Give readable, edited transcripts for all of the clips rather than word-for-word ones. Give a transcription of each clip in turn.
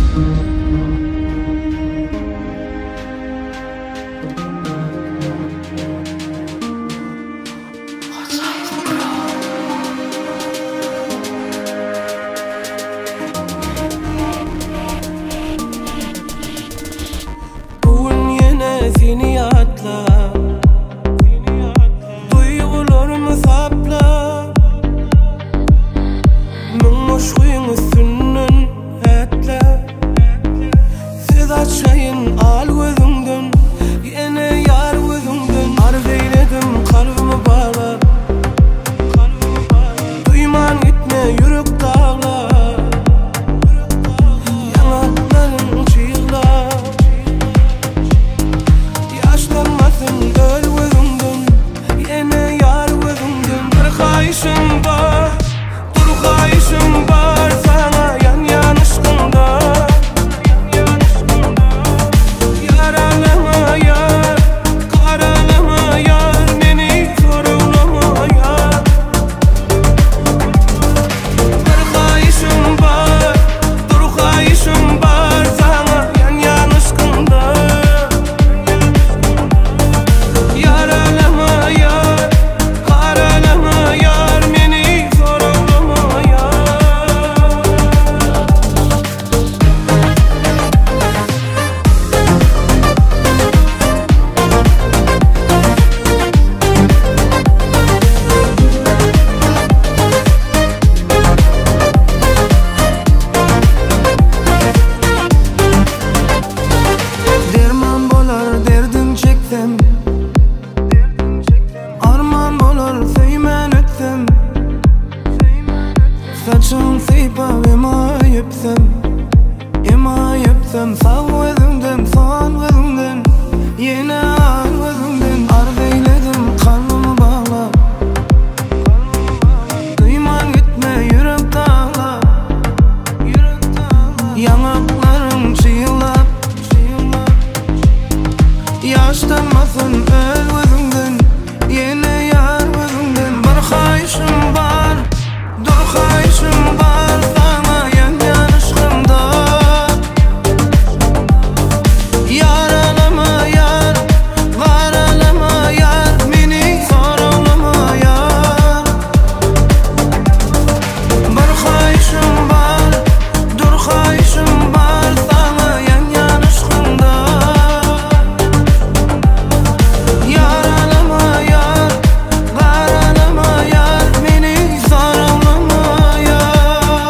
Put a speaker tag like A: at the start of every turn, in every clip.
A: Seni atla, duygularımı sapla, müşkün üstünden etla. Siz açayın al gözümden, yine yar gözümden. Arz eyledim kalbimi bağla, duyman gitme yürek dağla. Yanakların çığla, öl gözümden, yine yar gözümden. Bir kayışım var, dur kayışım var sana yan yanışkında. Yaralama yar, karalama yar, beni sorulama yar. Bir kayışım var, dur kayışım var sana yan yanışkında. Saçım sıypa ema yıpsam sağ gözümden, sol gözümden, yine ar gözümden. Arz eyledim kalbimi bağla, duyman gitme yürek dağla. Yanaklarım çığlap, yaşlanmasın öl gözümden, yine yar gözümden. Bir kayışım var, dur kayışım var sana yan yanışkında. Yaralama yar, karalama yar, beni sorulama yar. Bir kayışım var, dur kayışım var sana yan yanışkında. Yaralama yar, karalama yar, beni sorulama yar.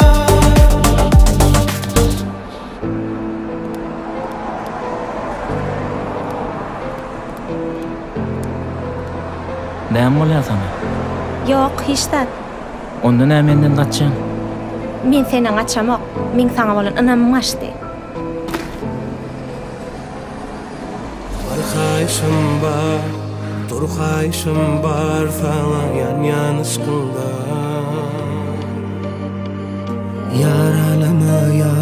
B: Näme bolýar sana?
C: Yok, hiçden.
B: Onda näme menden gaçaň?
C: Men senden açamak, men sana bolan inamym açdy.
A: Bir kayışım var, dur kayışım var sana yan yanışkında. Yaralama yar,